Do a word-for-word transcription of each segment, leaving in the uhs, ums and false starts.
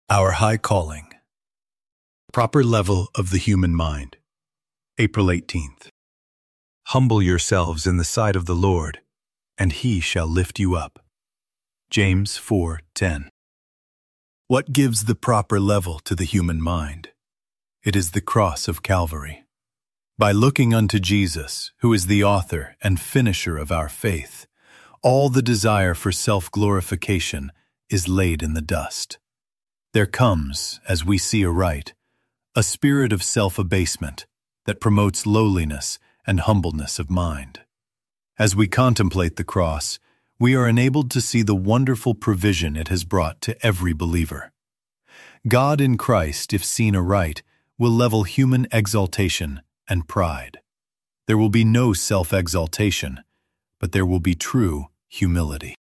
Our High Calling. Proper Level of the Human Mind. April eighteenth. Humble yourselves in the sight of the Lord, and He shall lift you up. James four ten. What gives the proper level to the human mind? It is the cross of Calvary. By looking unto Jesus, who is the author and finisher of our faith, all the desire for self-glorification is laid in the dust. There comes, as we see aright, a spirit of self-abasement that promotes lowliness and humbleness of mind. As we contemplate the cross, we are enabled to see the wonderful provision it has brought to every believer. God in Christ, if seen aright, will level human exaltation and pride. There will be no self-exaltation, but there will be true humility.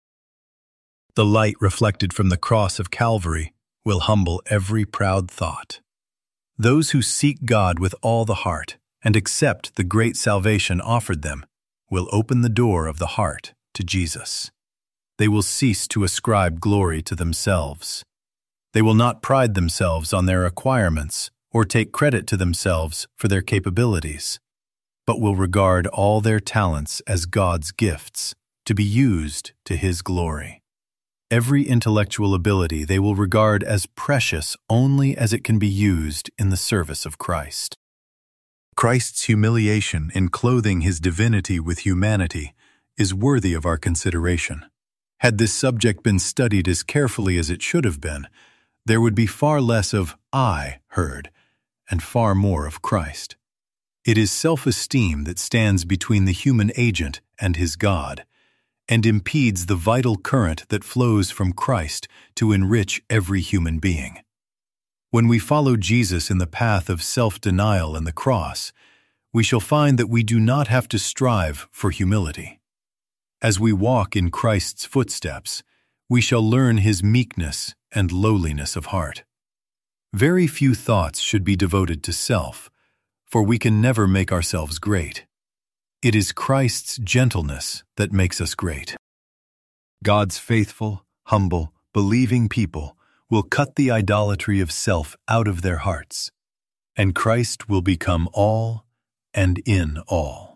The light reflected from the cross of Calvary will humble every proud thought. Those who seek God with all the heart and accept the great salvation offered them will open the door of the heart to Jesus. They will cease to ascribe glory to themselves. They will not pride themselves on their acquirements or take credit to themselves for their capabilities, but will regard all their talents as God's gifts to be used to His glory. Every intellectual ability they will regard as precious only as it can be used in the service of Christ. Christ's humiliation in clothing His divinity with humanity is worthy of our consideration. Had this subject been studied as carefully as it should have been, there would be far less of I heard and far more of Christ. It is self-esteem that stands between the human agent and his God, and impedes the vital current that flows from Christ to enrich every human being. When we follow Jesus in the path of self-denial and the cross, we shall find that we do not have to strive for humility. As we walk in Christ's footsteps, we shall learn His meekness and lowliness of heart. Very few thoughts should be devoted to self, for we can never make ourselves great. It is Christ's gentleness that makes us great. God's faithful, humble, believing people will cut the idolatry of self out of their hearts, and Christ will become all and in all.